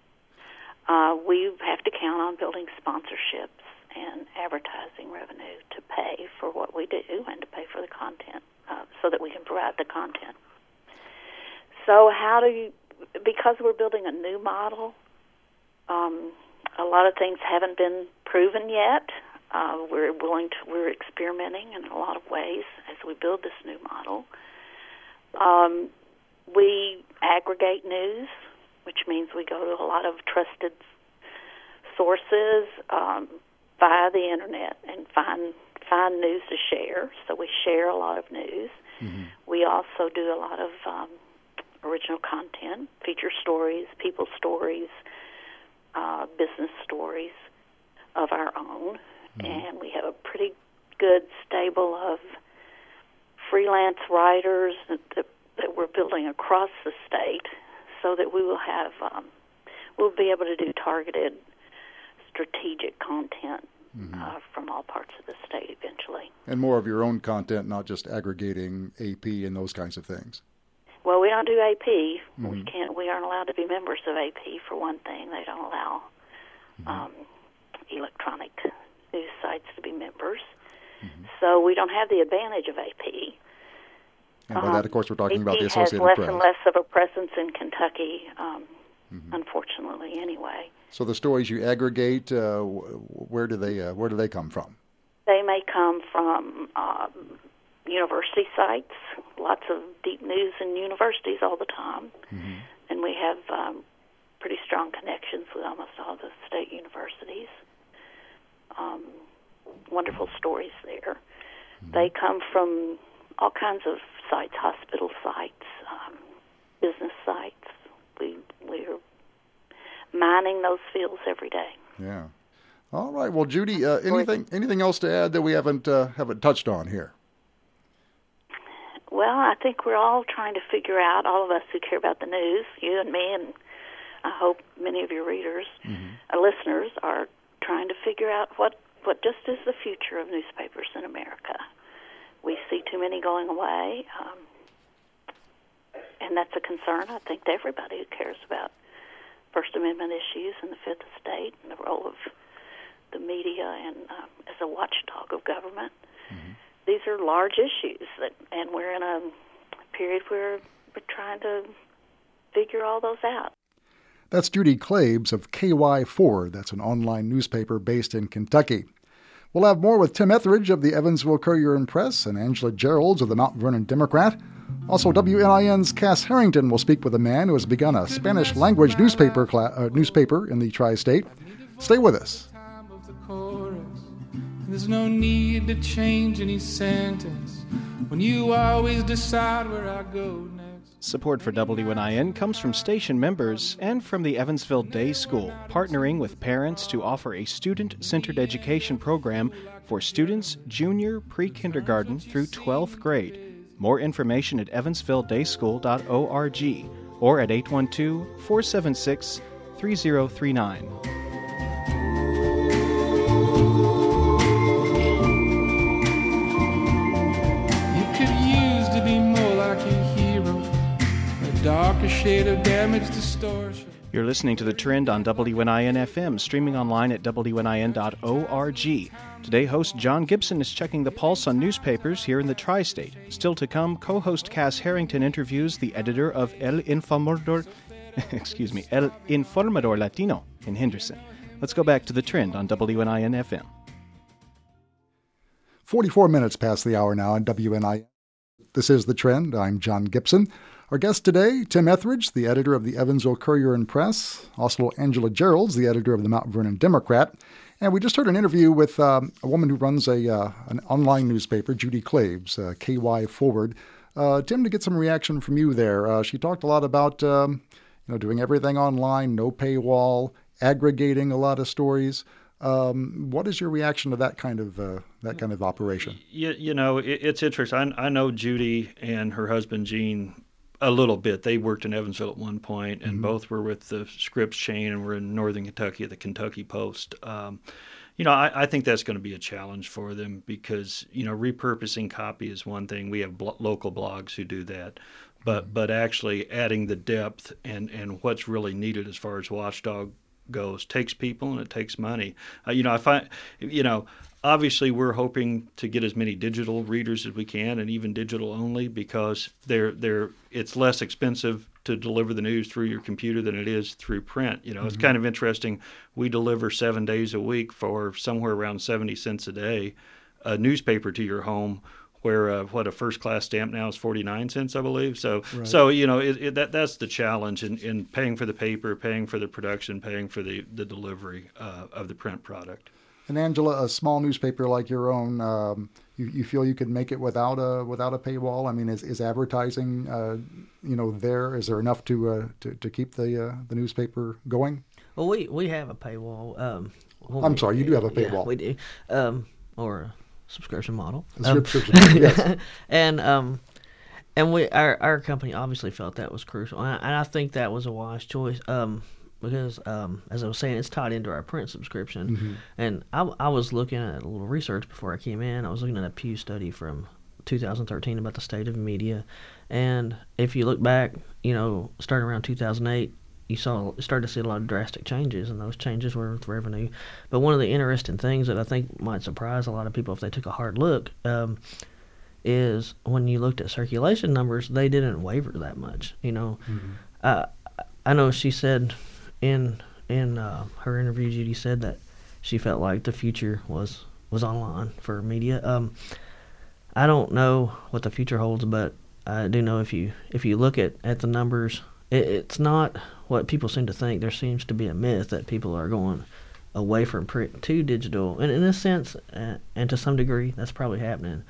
Uh, we have to count on building sponsorships and advertising revenue to pay for what we do and to pay for the content uh, so that we can provide the content. So how do you, because we're building a new model, um, a lot of things haven't been proven yet. Uh, we're willing to, we're experimenting in a lot of ways as we build this new model. Um, we aggregate news, which means we go to a lot of trusted sources um, via the internet and find find news to share. So we share a lot of news. Mm-hmm. We also do a lot of um, original content, feature stories, people stories, uh, business stories of our own, mm-hmm. and we have a pretty good stable of freelance writers that, that, that we're building across the state, so that we will have um, we'll be able to do targeted, strategic content mm-hmm. uh, from all parts of the state eventually. And more of your own content, not just aggregating A P and those kinds of things. Well, we don't do A P. Mm-hmm. We can't. We aren't allowed to be members of A P for one thing. They don't allow mm-hmm. um, electronic news sites to be members. Mm-hmm. So we don't have the advantage of A P. And by um, that, of course, we're talking A P about the Associated has less Press. and less of a presence in Kentucky, um, mm-hmm. unfortunately. Anyway. So the stories you aggregate, uh, where do they uh, where do they come from? They may come from um, university sites. Lots of deep news in universities all the time, mm-hmm. and we have um, pretty strong connections with almost all the state universities. Um, wonderful stories there. Mm-hmm. They come from all kinds of sites, hospital sites, um, business sites. We we're mining those fields every day. Yeah. All right. Well, Judy, uh, anything anything else to add that we haven't uh, haven't touched on here? Well, I think we're all trying to figure out, all of us who care about the news, you and me, and I hope many of your readers, mm-hmm. our listeners, are trying to figure out what, what just is the future of newspapers in America. We see too many going away, um, and that's a concern, I think, to everybody who cares about First Amendment issues and the Fifth Estate and the role of the media and um, as a watchdog of government. Mm-hmm. These are large issues, that, and we're in a period where we're trying to figure all those out. That's Judy Claibs of K Y Forward. That's an online newspaper based in Kentucky. We'll have more with Tim Etheridge of the Evansville Courier and Press and Angela Gerolds of the Mount Vernon Democrat. Also, W N I N's Cass Harrington will speak with a man who has begun a Spanish-language newspaper, cla- uh, newspaper in the tri-state. Stay with us. There's no need to change any sentence when you always decide where I go next. Support for W N I N comes from station members and from the Evansville Day School, partnering with parents to offer a student-centered education program for students junior, pre-kindergarten through twelfth grade. More information at evansville day school dot org or at eight one two, four seven six, three zero three nine. Darker shade of damage distortion. You're listening to The Trend on W N I N F M, streaming online at W N I N dot org. Today, host John Gibson is checking the pulse on newspapers here in the tri-state. Still to come, co-host Cass Harrington interviews the editor of El Informador, excuse me, El Informador Latino in Henderson. Let's go back to The Trend on W N I N F M. forty-four minutes past the hour now on W N I N. This is The Trend. I'm John Gibson. Our guest today, Tim Etheridge, the editor of the Evansville Courier and Press, also Angela Gerolds, the editor of the Mount Vernon Democrat. And we just heard an interview with um, a woman who runs a uh, an online newspaper, Judy Claibs, uh, K Y Forward. Uh, Tim, to get some reaction from you there, uh, she talked a lot about um, you know doing everything online, no paywall, aggregating a lot of stories. Um, what is your reaction to that kind of uh, that kind of operation? You, you know, it, it's interesting. I, I know Judy and her husband Gene a little bit. They worked in Evansville at one point, and mm-hmm. both were with the Scripps chain, and were in Northern Kentucky at the Kentucky Post. Um, you know, I, I think that's going to be a challenge for them because, you know, repurposing copy is one thing. We have blo- local blogs who do that. But but actually adding the depth and, and what's really needed as far as Watchdog goes takes people and it takes money. Uh, you know, I find, you know, obviously we're hoping to get as many digital readers as we can, and even digital only, because they're they're it's less expensive to deliver the news through your computer than it is through print. You know, mm-hmm. It's kind of interesting. We deliver seven days a week for somewhere around seventy cents a day, a newspaper to your home, where uh, what a first class stamp now is forty-nine cents, I believe. So, right. so you know, it, it, that that's the challenge in, in paying for the paper, paying for the production, paying for the the delivery uh, of the print product. And Angela, a small newspaper like your own, um, you, you feel you could make it without a without a paywall? I mean, is is advertising, uh, you know, there? Is there enough to uh, to, to keep the uh, the newspaper going? Well, we, we have a paywall. Um, I'm sorry, you do have a paywall. Yeah, we do. Um, or a subscription model. A Um, subscription, yes. and um, and we our our company obviously felt that was crucial, and I, and I think that was a wise choice. Um, because um, as I was saying, it's tied into our print subscription, Mm-hmm. and I, I was looking at a little research before I came in. I was looking at a Pew study from two thousand thirteen about the state of media, and if you look back, you know, starting around two thousand eight, you saw started to see a lot of drastic changes, and those changes were with revenue. But one of the interesting things that I think might surprise a lot of people if they took a hard look um, is when you looked at circulation numbers, they didn't waver that much. You know, Mm-hmm. uh, I know she said in in uh, her interview, Judy said that she felt like the future was was online for media. Um, I don't know what the future holds, but I do know if you if you look at, at the numbers, it, it's not what people seem to think. There seems to be a myth that people are going away from print to digital, and in a sense, uh, and to some degree, that's probably happening.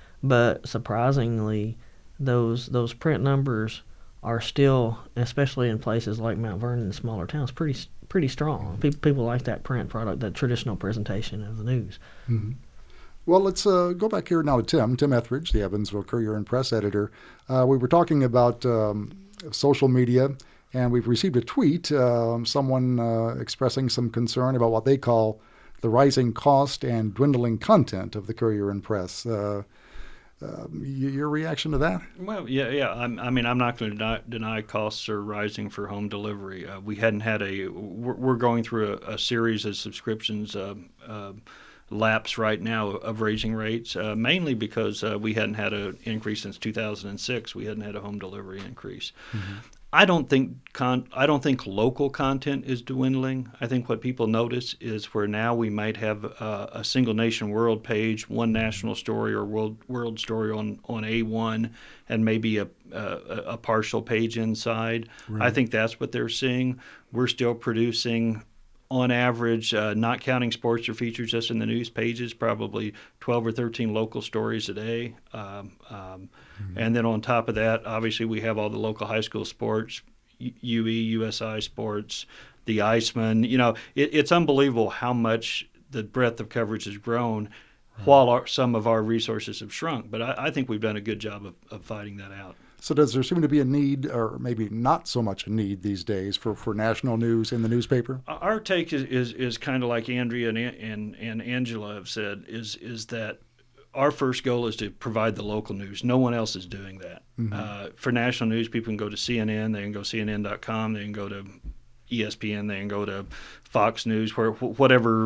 But surprisingly, those those print numbers are still, especially in places like Mount Vernon and smaller towns, pretty pretty strong. People people like that print product, that traditional presentation of the news. Mm-hmm. Well, let's uh, go back here now to Tim, Tim Etheridge, the Evansville Courier and Press editor. Uh, we were talking about um, social media, and we've received a tweet, uh, someone uh, expressing some concern about what they call the rising cost and dwindling content of the Courier and Press. Uh, uh, your reaction to that? Well, yeah, yeah. I'm, I mean, I'm not going to deny, deny costs are rising for home delivery. Uh, we hadn't had a. We're, we're going through a, a series of subscriptions. Uh, uh, lapse right now of raising rates, uh, mainly because uh, we hadn't had an increase since two thousand six. We hadn't had a home delivery increase. Mm-hmm. I don't think con- I don't think local content is dwindling. I think what people notice is where now we might have uh, a single nation world page, one national story or world world story on, on A one, and maybe a, a, a partial page inside. Right. I think that's what they're seeing. We're still producing, on average, uh, not counting sports or features just in the news pages, probably twelve or thirteen local stories a day. Um, um, mm-hmm. And then on top of that, obviously, we have all the local high school sports, U E, U S I sports, the Iceman. You know, it, it's unbelievable how much the breadth of coverage has grown right. while our, some of our resources have shrunk. But I, I think we've done a good job of, of fighting that out. So does there seem to be a need, or maybe not so much a need these days, for, for national news in the newspaper? Our take is is, is kind of like Andrea and, and and Angela have said, is is that our first goal is to provide the local news. No one else is doing that. Mm-hmm. Uh, for national news, people can go to C N N, they can go C N N dot com, they can go to E S P N, they can go to Fox News, where whatever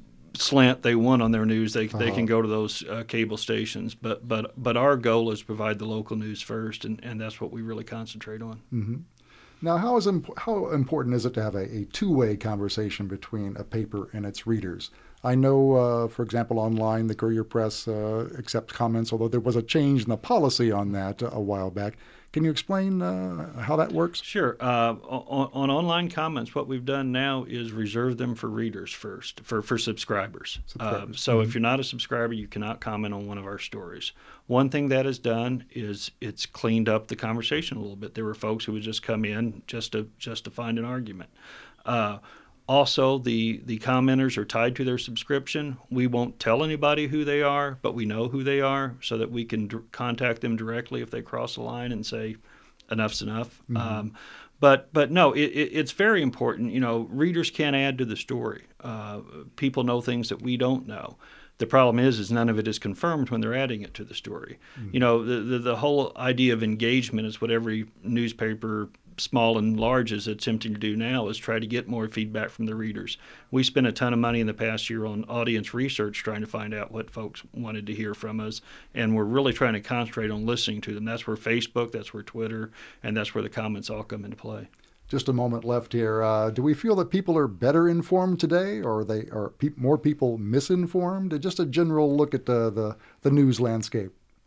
slant they want on their news, they uh-huh. they can go to those uh, cable stations. But but but our goal is to provide the local news first, and, and that's what we really concentrate on. Mm-hmm. Now, how is imp- how important is it to have a, a two-way conversation between a paper and its readers? I know, uh, for example, online, the Courier Press uh, accepts comments, although there was a change in the policy on that a while back. Can you explain uh, how that works? Sure. Uh, on, on online comments, what we've done now is reserve them for readers first, for, for subscribers. subscribers. Um, so mm-hmm. if you're not a subscriber, you cannot comment on one of our stories. One thing that is done is it's cleaned up the conversation a little bit. There were folks who would just come in just to just to find an argument. Uh, Also, the, the commenters are tied to their subscription. We won't tell anybody who they are, but we know who they are so that we can d- contact them directly if they cross the line and say, enough's enough. Mm-hmm. Um, but but no, it, it, it's very important. You know, readers can add to the story. Uh, people know things that we don't know. The problem is, is none of it is confirmed when they're adding it to the story. Mm-hmm. You know, the, the the whole idea of engagement is what every newspaper, small and large, is attempting to do now, is try to get more feedback from the readers. We spent a ton of money in the past year on audience research trying to find out what folks wanted to hear from us, and we're really trying to concentrate on listening to them. That's where Facebook, that's where Twitter, and that's where the comments all come into play. Just a moment left here. Uh, do we feel that people are better informed today, or are they are pe- more people misinformed? Just a general look at the the, the news landscape.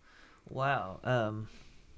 Wow. Um,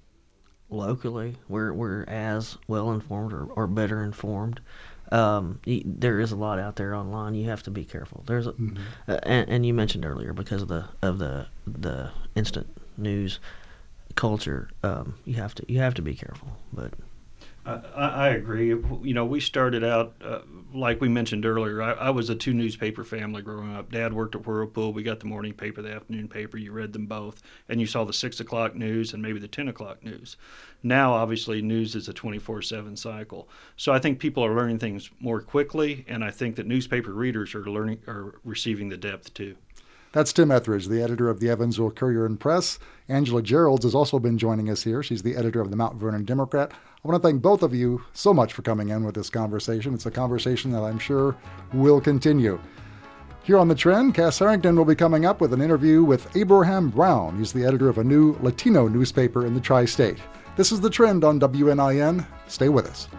locally, we're we're as well informed or, or better informed. Um, y- there is a lot out there online. You have to be careful. There's a, mm-hmm. uh, and, and you mentioned earlier, because of the of the the instant news culture, um, you have to you have to be careful. But I, I agree. You know, we started out uh, like we mentioned earlier, I, I was a two newspaper family growing up. Dad worked at Whirlpool. We got the morning paper, the afternoon paper. You read them both, and you saw the six o'clock news and maybe the ten o'clock news. Now, obviously, news is a twenty-four seven cycle. So I think people are learning things more quickly, and I think that newspaper readers are learning, are receiving the depth too. That's Tim Etheridge, the editor of the Evansville Courier and Press. Angela Geralds has also been joining us here. She's the editor of the Mount Vernon Democrat. I want to thank both of you so much for coming in with this conversation. It's a conversation that I'm sure will continue. Here on The Trend, Cass Harrington will be coming up with an interview with Abraham Brown. He's the editor of a new Latino newspaper in the Tri-State. This is The Trend on W N I N. Stay with us.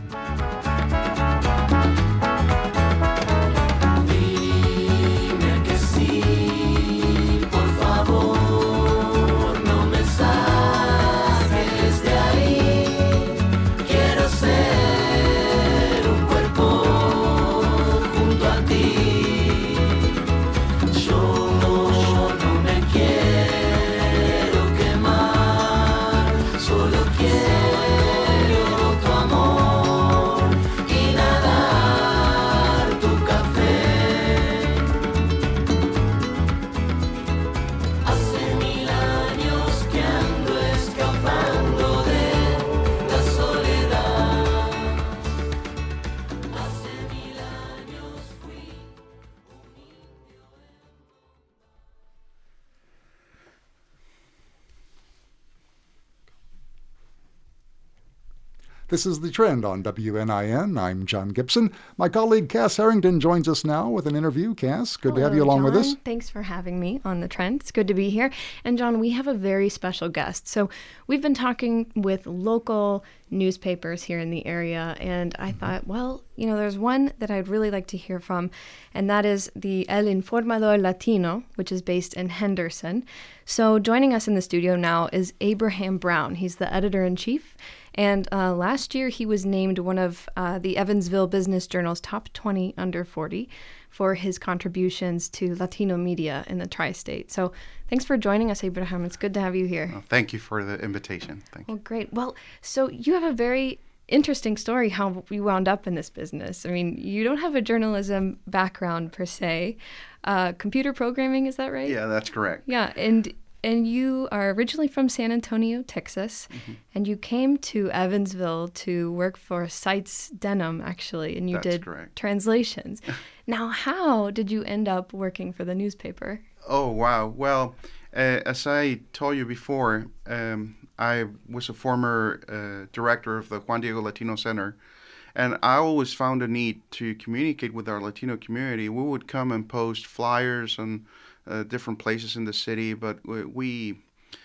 This is The Trend on W N I N. I'm John Gibson. My colleague Cass Harrington joins us now with an interview. Cass, good Hello, to have you along John. with us. Thanks for having me on The Trend. It's good to be here. And John, we have a very special guest. So we've been talking with local newspapers here in the area, and I thought, well, you know, there's one that I'd really like to hear from, and that is the El Informador Latino, which is based in Henderson. So joining us in the studio now is Abraham Brown. He's the editor-in-chief. And uh, last year, he was named one of uh, the Evansville Business Journal's top twenty under forty for his contributions to Latino media in the Tri-State. So thanks for joining us, Abraham. It's good to have you here. Well, thank you for the invitation. Thank you. Well, great. Well, so you have a very interesting story how you wound up in this business. I mean, you don't have a journalism background per se. Uh, computer programming, is that right? Yeah, that's correct. Yeah, and And you are originally from San Antonio, Texas, mm-hmm. and you came to Evansville to work for Seitz Denham, actually, and you That's did correct. translations. Now, how did you end up working for the newspaper? Oh, wow. Well, uh, as I told you before, um, I was a former uh, director of the Juan Diego Latino Center, and I always found a need to communicate with our Latino community. We would come and post flyers and Uh, different places in the city, but we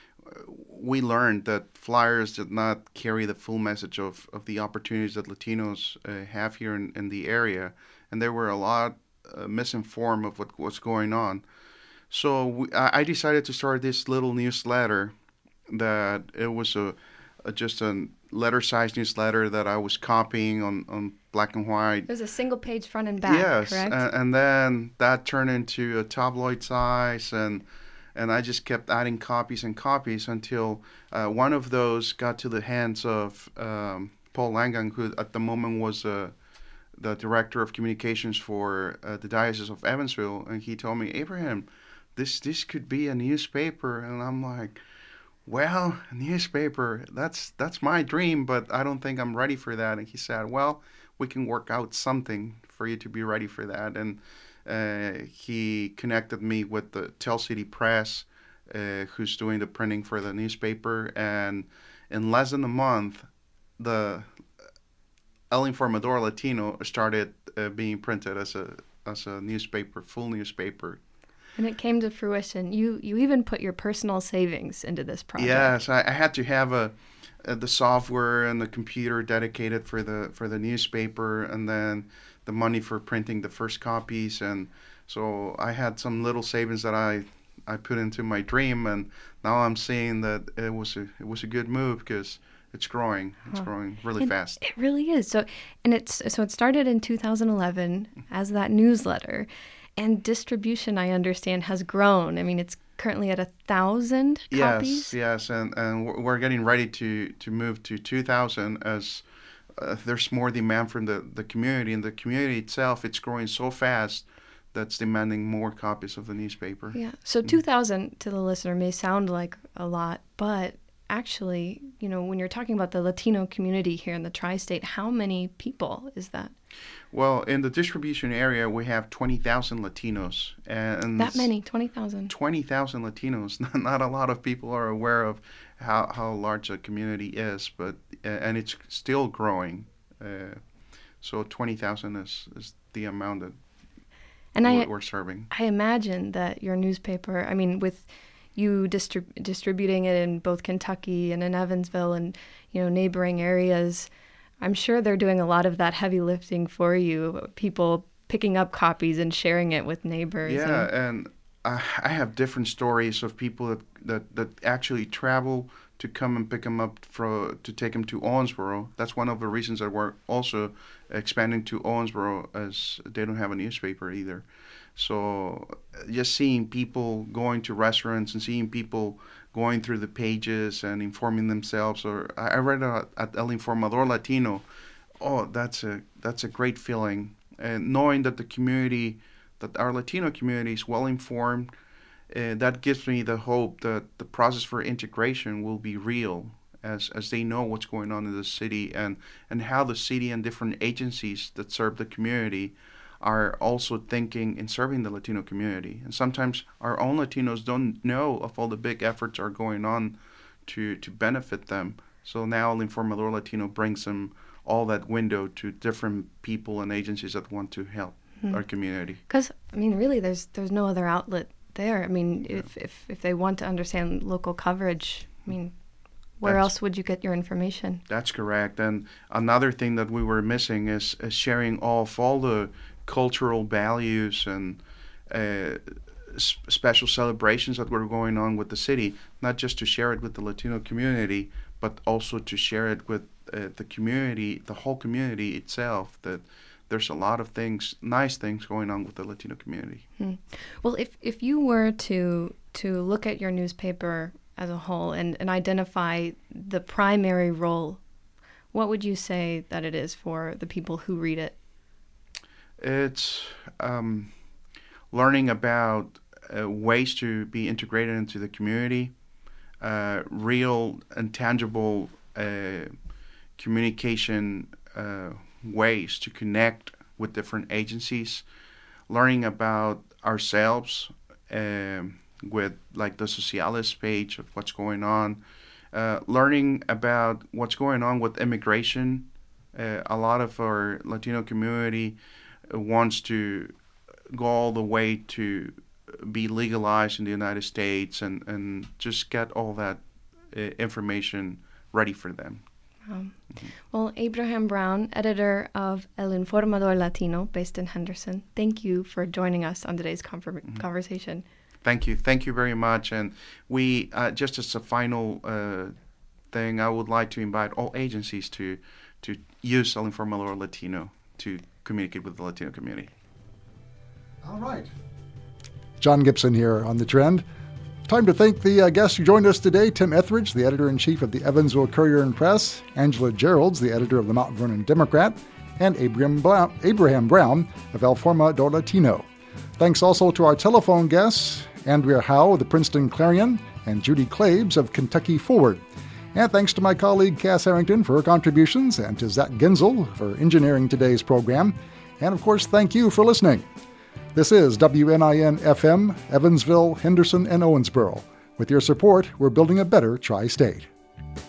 we learned that flyers did not carry the full message of, of the opportunities that Latinos uh, have here in, in the area, and there were a lot uh, misinformed of what was going on. So we, I decided to start this little newsletter that it was a, a just a letter-sized newsletter that I was copying on, on black and white. It was a single page front and back, yes, correct? and, and then that turned into a tabloid size, and and I just kept adding copies and copies until uh, one of those got to the hands of um, Paul Langan, who at the moment was uh, the director of communications for uh, the Diocese of Evansville, and he told me, Abraham, this this could be a newspaper, and I'm like, well, a newspaper, that's that's my dream, but I don't think I'm ready for that. And he said, well, we can work out something for you to be ready for that. And uh, he connected me with the Tell City Press, uh, who's doing the printing for the newspaper. And in less than a month, the El Informador Latino started uh, being printed as a as a newspaper, full newspaper. And it came to fruition. You you even put your personal savings into this project. Yes, I, I had to have a, a the software and the computer dedicated for the for the newspaper, and then the money for printing the first copies. And so I had some little savings that I I put into my dream, and now I'm seeing that it was a it was a good move because it's growing. It's huh. growing really and fast. It really is. So and it's so it started in two thousand eleven as that newsletter. And distribution, I understand, has grown. I mean, it's currently at a thousand copies. Yes, yes, and, and we're getting ready to, to move to two thousand as uh, there's more demand from the, the community, and the community itself, it's growing so fast that's demanding more copies of the newspaper. Yeah. So two thousand to the listener may sound like a lot, but actually, you know, when you're talking about the Latino community here in the tri-state, how many people is that? Well, in the distribution area, we have twenty thousand Latinos. And that many? twenty thousand? twenty thousand Latinos. Not a lot of people are aware of how, how large a community is, but and it's still growing. Uh, so twenty thousand is, is the amount that and we're, I, we're serving. I imagine that your newspaper, I mean, with you distrib- distributing it in both Kentucky and in Evansville and, you know, neighboring areas, I'm sure they're doing a lot of that heavy lifting for you, people picking up copies and sharing it with neighbors. Yeah, and, and I, I have different stories of people that, that, that actually travel to come and pick them up for, to take them to Owensboro. That's one of the reasons that we're also expanding to Owensboro, as they don't have a newspaper either. So just seeing people going to restaurants and seeing people going through the pages and informing themselves. Or I read uh, at El Informador Latino. Oh, that's a that's a great feeling. And knowing that the community, that our Latino community is well informed, uh, that gives me the hope that the process for integration will be real, as as they know what's going on in the city, and, and how the city and different agencies that serve the community are also thinking in serving the Latino community. And sometimes our own Latinos don't know of all the big efforts are going on to, to benefit them. So now El Informador Latino brings them all that window to different people and agencies that want to help mm-hmm. our community. Because, I mean, really, there's there's no other outlet there. I mean, yeah. if, if, if they want to understand local coverage, I mean, where that's, else would you get your information? That's correct. And another thing that we were missing is, is sharing off all the cultural values and uh, s- special celebrations that were going on with the city, not just to share it with the Latino community, but also to share it with uh, the community, the whole community itself, that there's a lot of things, nice things going on with the Latino community. Hmm. Well, if, if you were to to look at your newspaper as a whole and, and identify the primary role, what would you say that it is for the people who read it? It's um, learning about uh, ways to be integrated into the community, uh, real and tangible uh, communication uh, ways to connect with different agencies, learning about ourselves uh, with like the Socialis page of what's going on, uh, learning about what's going on with immigration. Uh, a lot of our Latino community wants to go all the way to be legalized in the United States and, and just get all that uh, information ready for them. Wow. Mm-hmm. Well, Abraham Brown, editor of El Informador Latino, based in Henderson, thank you for joining us on today's conver- mm-hmm. conversation. Thank you. Thank you very much. And we, uh, just as a final uh, thing, I would like to invite all agencies to, to use El Informador Latino to communicate with the Latino community. All right. John Gibson here on The Trend. Time to thank the uh, guests who joined us today: Tim Etheridge, the editor-in-chief of the Evansville Courier and Press; Angela Geralds, the editor of the Mount Vernon Democrat; and Abraham Brown, Abraham Brown of El Informador Latino. Thanks also to our telephone guests, Andrea Howe of the Princeton Clarion and Judy Claves of Kentucky Forward. And thanks to my colleague Cass Harrington for her contributions, and to Zach Genzel for engineering today's program. And of course, thank you for listening. This is W N I N F M, Evansville, Henderson, and Owensboro. With your support, we're building a better tri-state.